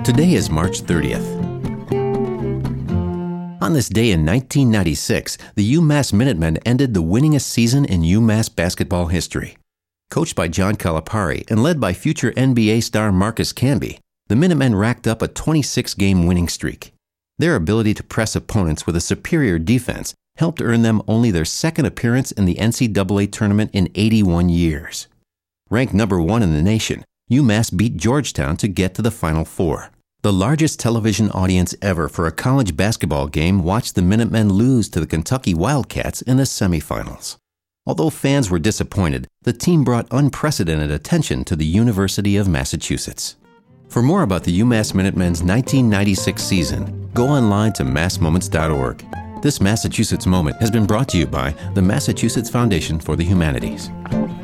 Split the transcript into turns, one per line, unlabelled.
Today is March 30th. On this day in 1996, the UMass Minutemen ended the winningest season in UMass basketball history. Coached by John Calipari and led by future NBA star Marcus Camby, the Minutemen racked up a 26-game winning streak. Their ability to press opponents with a superior defense helped earn them only their second appearance in the NCAA tournament in 81 years. Ranked number 1 in the nation, UMass beat Georgetown to get to the Final Four. The largest television audience ever for a college basketball game watched the Minutemen lose to the Kentucky Wildcats in the semifinals. Although fans were disappointed, the team brought unprecedented attention to the University of Massachusetts. For more about the UMass Minutemen's 1996 season, go online to massmoments.org. This Massachusetts Moment has been brought to you by the Massachusetts Foundation for the Humanities.